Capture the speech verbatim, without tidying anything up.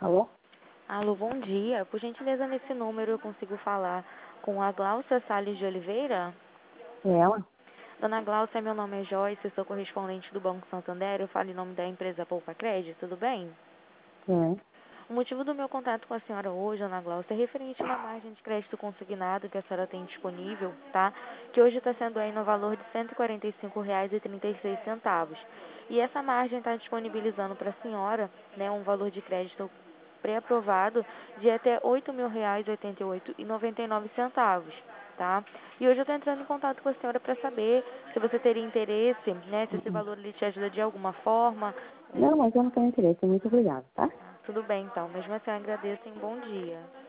Alô? Alô, bom dia. Por gentileza, nesse número eu consigo falar com a Gláucia Salles de Oliveira? É ela? Dona Gláucia, meu nome é Joyce, eu sou correspondente do Banco Santander, eu falo em nome da empresa Poupa Crédito, tudo bem? É. O motivo do meu contato com a senhora hoje, Ana Gláucia, é referente na margem de crédito consignado que a senhora tem disponível, tá? Que hoje está sendo aí no valor de cento e quarenta e cinco reais e trinta e seis centavos. E essa margem está disponibilizando para a senhora, né, um valor de crédito pré-aprovado de até oito mil reais, oitenta e oito reais e noventa e nove centavos, tá? E hoje eu estou entrando em contato com a senhora para saber se você teria interesse, né, se esse Uh-uh. valor ele te ajuda de alguma forma. Não, mas eu não tenho interesse. Muito obrigada, tá? Tudo bem, então. Mesmo assim, eu agradeço e um bom dia.